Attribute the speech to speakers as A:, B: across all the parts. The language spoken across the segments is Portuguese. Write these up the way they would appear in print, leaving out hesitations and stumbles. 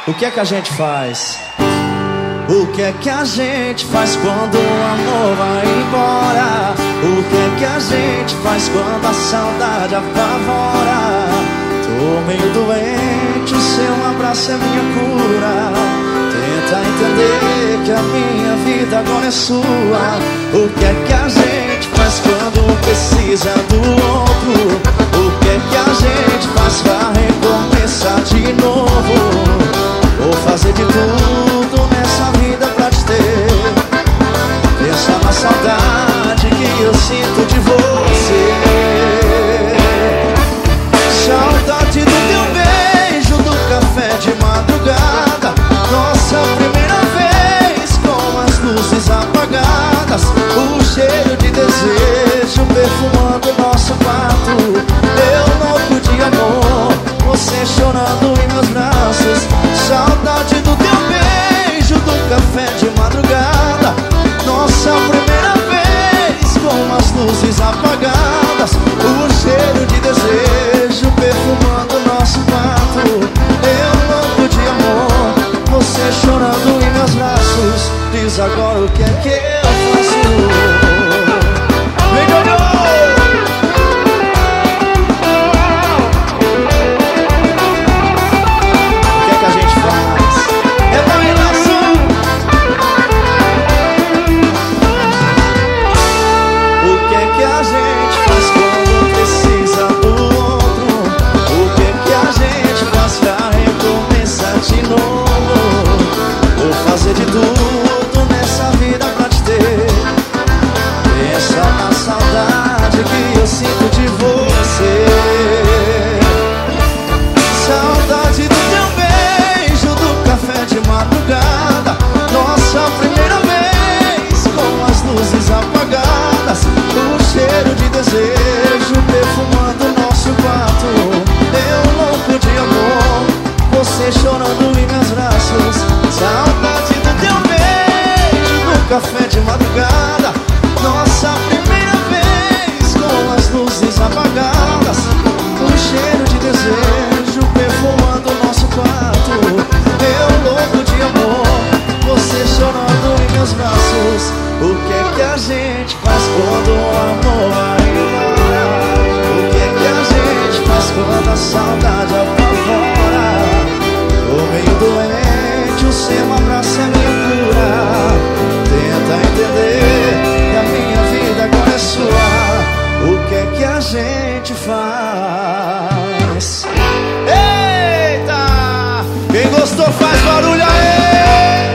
A: O que é que a gente faz? O que é que a gente faz quando o amor vai embora? O que é que a gente faz quando a saudade apavora? Tô meio doente, o seu abraço é minha cura. Tenta entender que a minha vida agora é sua. O que é que a gente faz quando um precisa do outro? O que é que a gente faz pra recomeçar de novo? Vou fazer de tudo nessa vida pra te ter. Pensa na saudade que eu sinto de você. Saudade do teu beijo, do café de madrugada, nossa primeira vez com as luzes apagadas, o cheiro de desejo perfumando nosso quarto. Eu louco de amor, você chorando em meus braços. Saudade do teu beijo, do café de madrugada, nossa primeira vez com as luzes apagadas, o cheiro de desejo perfumando nosso quarto. Eu louco de amor, você chorando em meus braços. Diz agora o que é que eu faço. Vem, Jojo! Fazer de tudo nessa vida pra te ter. Pensa na saudade que eu sinto de você. Saudade do teu beijo, do café de madrugada, nossa primeira vez com as luzes apagadas, o cheiro de desejo perfumando nosso quarto. Eu louco de amor, você chorando em meus braços. Saudade do teu beijo, do café de madrugada, nossa primeira vez com as luzes apagadas, o cheiro de desejo perfumando nosso quarto. Eu louco de amor, você chorando em meus braços. O que é que a gente faz quando o amor vai embora? O que é que a gente faz quando a saudade apavora? Tô meio doente, o seu abraço é minha cura. Tenta entender que a minha vida agora é sua. O que é que a gente faz? Eita! Quem gostou faz barulho aí!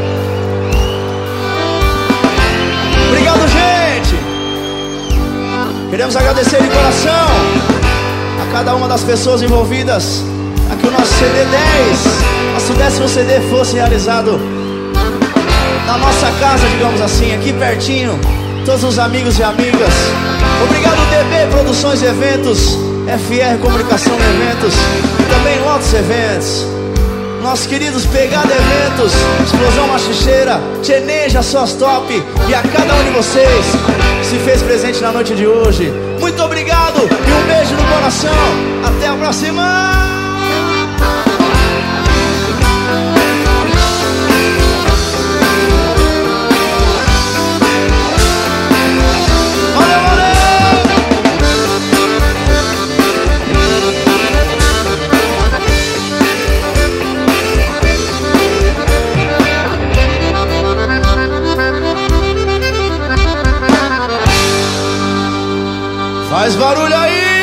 A: Obrigado, gente! Queremos agradecer de coração a cada uma das pessoas envolvidas. Aqui o nosso CD 10, nosso 10º CD fosse realizado na nossa casa, digamos assim, aqui pertinho. Todos os amigos e amigas. Obrigado DB Produções e Eventos, FR Comunicação e Eventos, e também Lotus Eventos. Nossos queridos Pegada Eventos, Explosão Machicheira, Tcheneja Sós Top, e a cada um de vocês que se fez presente na noite de hoje. Muito obrigado e um beijo no coração. Até a próxima! Faz barulho aí!